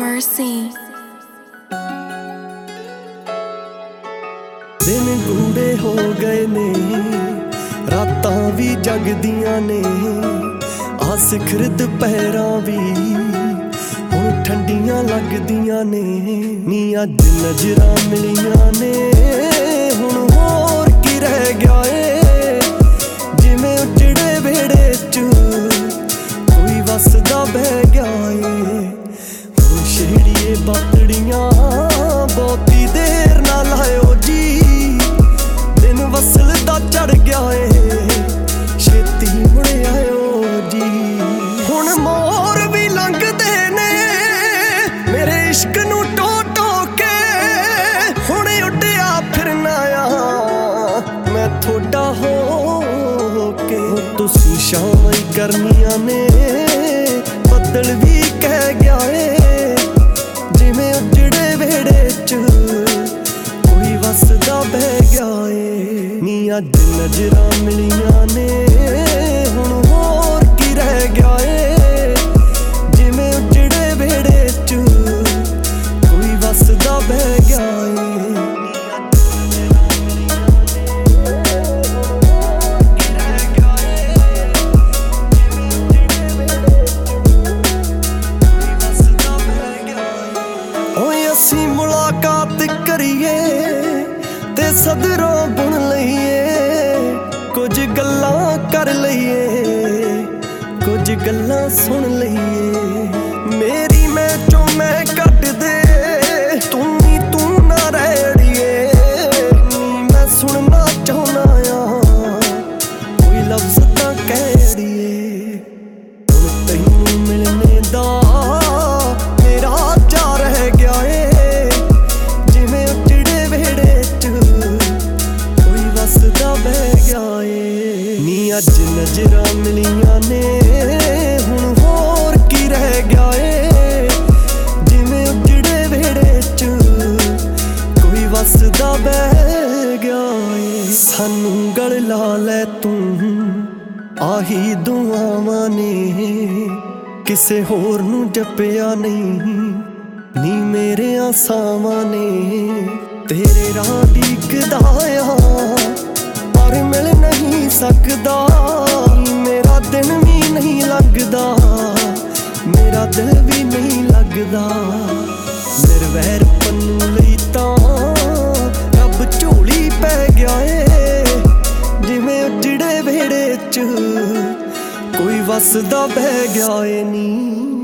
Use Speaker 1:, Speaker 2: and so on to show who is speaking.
Speaker 1: mercy.
Speaker 2: दिन गूढ़े हो गए ने, रातां भी जगदियां ने, आ सिखर दुपहरां भी हुण ठंडियां लगदियां ने। नी अज नजरां मिलियां ने, हुण होर की रह गया ए, जिवें उजड़े वेड़े च कोई वसदा बह गया ए। हुण छेड़िए बातड़ियां बहुती देर ना लायो जी, दिन वसल दा चढ़ गया ए, छेती मुड़ आयो जी। हुण मोर भी लंघदे ने मेरे इश्क नूं टो टो के, हुण उड्डिया फिरना आ मैं थोड़ा हो के। तुसीं शामां ही करनियां ने, बदल भी कह गया ए, जिवें उजड़े वेड़े च कोई वसदा बह गया ए। नी अज नजरां मिलियां ने, हुण होर की रह गया ए, जिवें उजड़े वेड़े च कोई वसदा बह गया ए। असी मुलाकात करिए ते सदरों बुन लईए, कुछ गल्लां कर लईए, कुछ गल्लां सुन लईए। मेरी मैं चो मैं कट दे, तू ना रैड़िए, मैं सुनना चाहना आ कोई लफ्ज़ तां कहड़िए। हुण तैनूं मिलने दा मेरा चा रह गया ए, जिवें उजड़े वेड़े च कोई वसदा बह गया ए। नी अज नजरां मिलियां ने, हुण होर की रह गया ए, जिवें उजड़े वेड़े च कोई वसदा बह गया ए। सानू गल ला लै तू आही दुआवां ने, किसे होर नूं जपिया नहीं नी मेरे आसावां ने। तेरे राह डीकदा आ पर मिल नहीं सकदा, मेरा दिन भी नहीं लगदा, मेरा दिल भी नहीं लगदा। निर्वैर पन्नू लई तां रब झोली पै गया ए, जिवें उजड़े वेड़े च कोई वसदा बह गया ए नी।